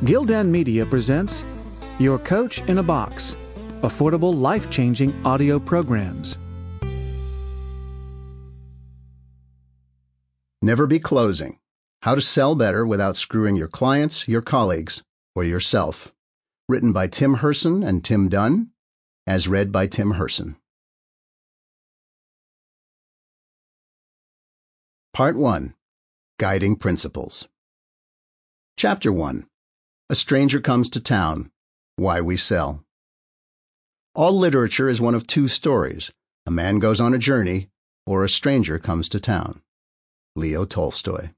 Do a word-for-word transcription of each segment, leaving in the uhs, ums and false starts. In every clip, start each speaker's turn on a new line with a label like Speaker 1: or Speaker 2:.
Speaker 1: Gildan Media presents Your Coach in a Box, affordable, life-changing audio programs.
Speaker 2: Never Be Closing: How to Sell Better Without Screwing Your Clients, Your Colleagues, or Yourself. Written by Tim Herson and Tim Dunn, as read by Tim Herson. Part one. Guiding Principles. Chapter one. A Stranger Comes to Town: Why We Sell. All literature is one of two stories: a man goes on a journey, or a stranger comes to town. Leo Tolstoy.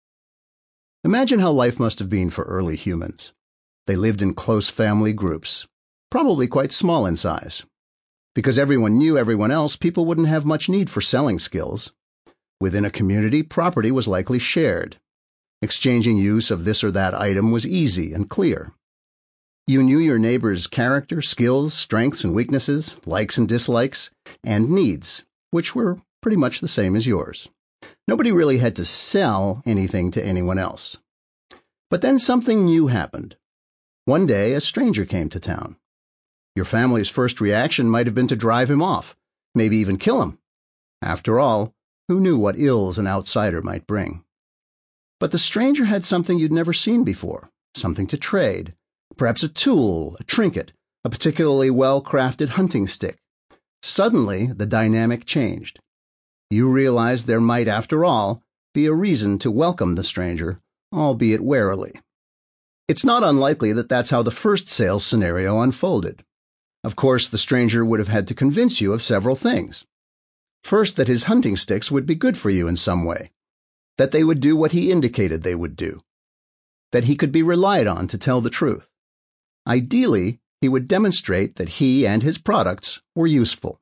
Speaker 2: Imagine how life must have been for early humans. They lived in close family groups, probably quite small in size. Because everyone knew everyone else, people wouldn't have much need for selling skills. Within a community, property was likely shared. Exchanging use of this or that item was easy and clear. You knew your neighbor's character, skills, strengths and weaknesses, likes and dislikes, and needs, which were pretty much the same as yours. Nobody really had to sell anything to anyone else. But then something new happened. One day, a stranger came to town. Your family's first reaction might have been to drive him off, maybe even kill him. After all, who knew what ills an outsider might bring? But the stranger had something you'd never seen before, something to trade, perhaps a tool, a trinket, a particularly well-crafted hunting stick. Suddenly, the dynamic changed. You realized there might, after all, be a reason to welcome the stranger, albeit warily. It's not unlikely that that's how the first sales scenario unfolded. Of course, the stranger would have had to convince you of several things. First, that his hunting sticks would be good for you in some way, that they would do what he indicated they would do, that he could be relied on to tell the truth. Ideally, he would demonstrate that he and his products were useful.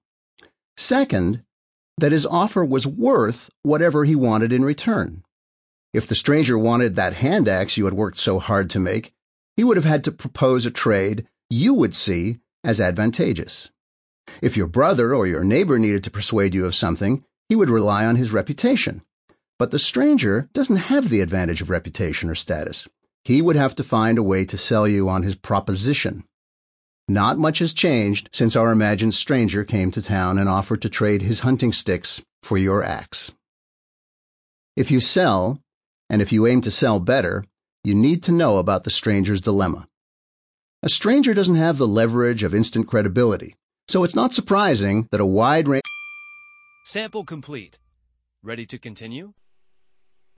Speaker 2: Second, that his offer was worth whatever he wanted in return. If the stranger wanted that hand axe you had worked so hard to make, he would have had to propose a trade you would see as advantageous. If your brother or your neighbor needed to persuade you of something, he would rely on his reputation. But the stranger doesn't have the advantage of reputation or status. He would have to find a way to sell you on his proposition. Not much has changed since our imagined stranger came to town and offered to trade his hunting sticks for your axe. If you sell, and if you aim to sell better, you need to know about the stranger's dilemma. A stranger doesn't have the leverage of instant credibility, so it's not surprising that a wide range...
Speaker 3: Sample complete. Ready to continue?